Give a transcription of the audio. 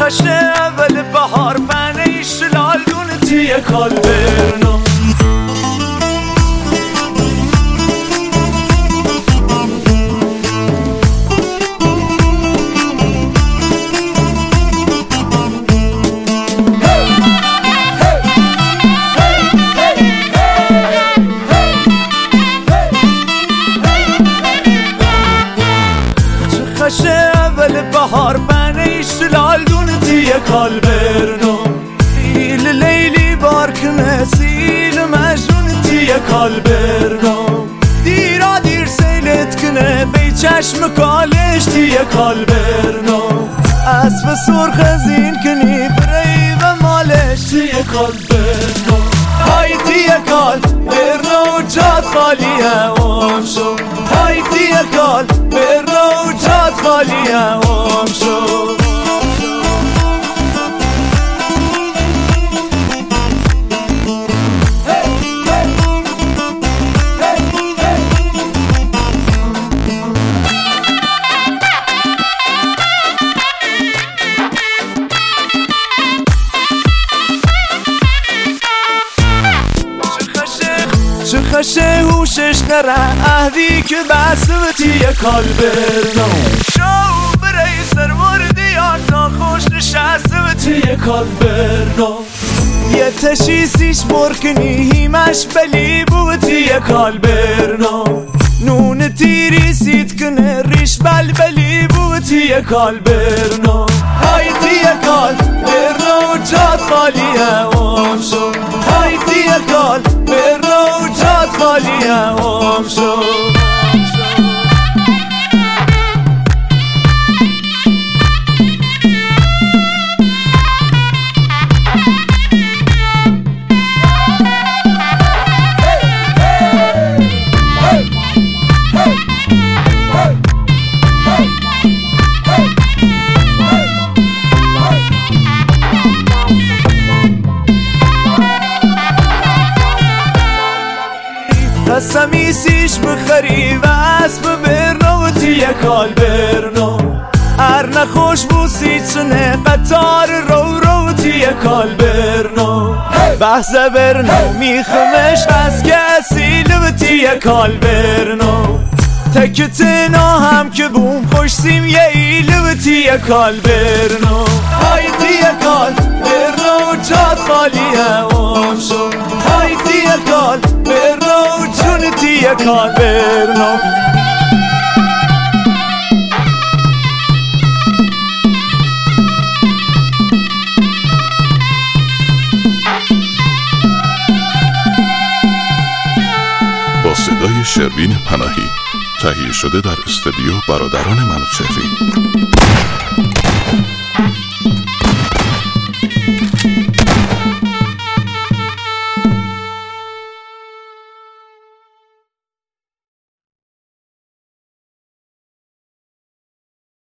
خشه اول بهار بنه شلال دونه تیه کالبرنو خشه اول بهار بنه شلال دونه تیه کالبرنو ایل لیلی بارکنه سیل مجنون تیه کالبرنو دیرا دیر سیلت کنه بی چشم کالش تیه کالبرنو اسب سرخ زین کنی بری و مالش تیه کالبرنو های تیه کالبرنو جاد خالیه اوم شو های تیه کالبرنو جاد خالیه اوم شو چه خشه هوشش نره اهدی که بسته تیه کالبرنو شو برای سروردی آتا خوش نشسته به تیه کالبرنو یه تشیسیش برکنی هیمش بلی بو تیه کالبرنو نون تیری سید کنه ریش بلی بو تیه کالبرنو های تیه کالبرنو جاد خالیه اوم شو های تیه کالبرنو جاد خالیه اوم شو سمیسیش بخری و اسب برنو تیه کالبرنو هر نخوش بوسید سنه قطار رو تیه کالبرنو بحث برنو میخمش از که اصیل و تیه کالبرنو تکتنا هم که بوم خوش سیم یه ایل و تیه کالبرنو های تیه کالبرنو جاد خالیه اوم شو های تیه کالبرنو جون تیه کالبرنو با صدای شروین پناهی تهیه شده در استودیو برادران منوچهری.